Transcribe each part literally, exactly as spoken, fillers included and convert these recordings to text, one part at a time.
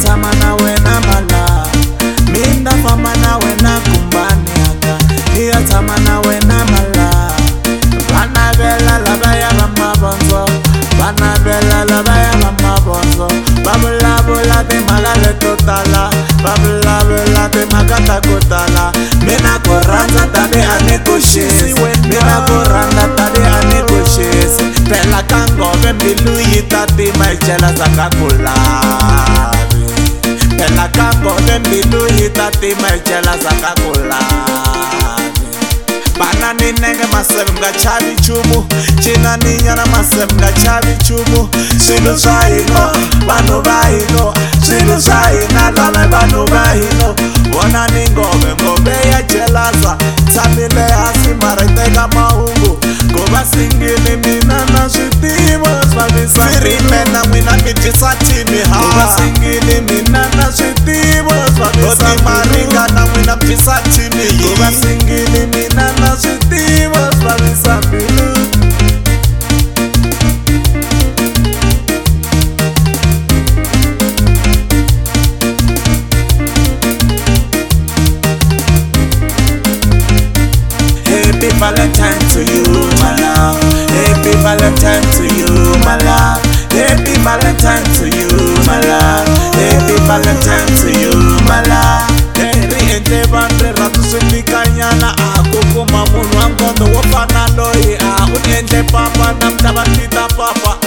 tshama na wena mala, mina famba na wena kumbani yaka, ni ya tshama na wena mala. Vana vela lavaya va mabonzo, vana vela lavaya va mabonzo, babula bula timhaka leto tala, babula bula timhaka ta ku tala. Mina ku rhandza tani a ni ku xisi, mina ku rhandza tani a ni ku xisi. Phela ka ngove mbilu yi ta tima yi jealous ka ku lavi, phela ka ngove mbilu yi ta tima yi jealous ka ku lavi. Bana ni nenge maseve mga chavi chumu, china ni nyana maseve mga chavi chumu. Swilo swa hino, vanhu va hino, swilo swa hina lava vanhu va hino. Vona ni ngove, ngove ya jealous, tshamile hansi mara yi teka mahungu. Ku va singile mina na switivo swa visa, sirime na n'wina mi dyisa thimi ha. Ku va singile mina na switivo swa visa, maringa na n'wina mi dyisa thimi hi. Ku va singile mina na switivo swa visa mbilu. Happy Valentine to you, my love. Happy Valentine to you, my love. Happy Valentine to you, my love. Happy Valentine to you, my love. Ri endle vandre ratu switikanyana, a ku kuma munhu wa nkondo wo fana loyi, a u endle papa na mi ta va tita papa.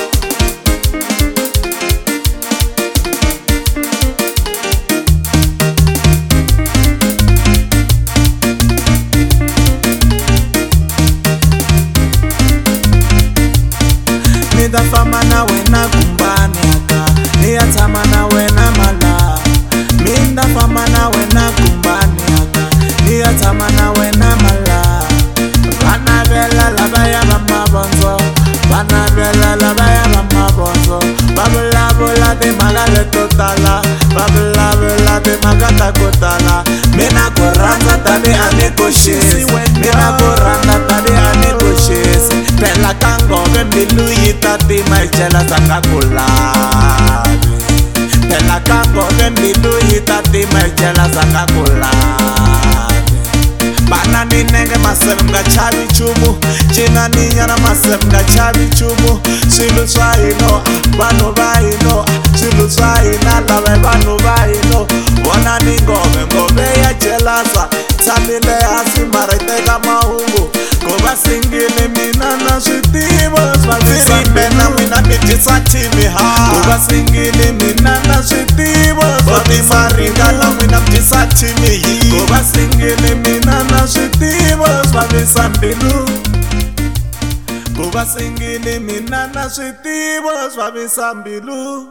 Nida famba na wena kumbani yaka, ni ya tshama na wena mala. Minda famba na wena kumbani yaka, ni ya tshama na wena mala. Vana vela lavaya va mabonzo, vana vela lavaya va mabonzo, babula bula timhaka leto tala, babula bula timhaka ta ku tala. Mina ku rhandza tani a ni ku xisi, mina ku rhandza tani a ni ku xisi. Phela ka ngove mbilu yi ta tima yi jealous ka ku lavi, phela ka ngove mbilu yi ta tima yi jealous ka ku lavi. Bana ni nenge maseve mga chavi chumu, china ni nyana maseve mga chavi chumu. Swilo swa hino, vanhu va hino, swilo swa hina lava vanhu va hino. Vona ni ngove, ngove ya jealous, tshamile hansi mara yi teka mahungu. Ku va singile mina na switivo swa visa, sirime na n'wina mi dyisa thimi ha. Ku va singile mina na switivo swa visa, maringa na n'wina mi dyisa thimi hi. Ku va singile mina na switivo swa visa mbilu. Ku va singile mina na switivo swa visa mbilu.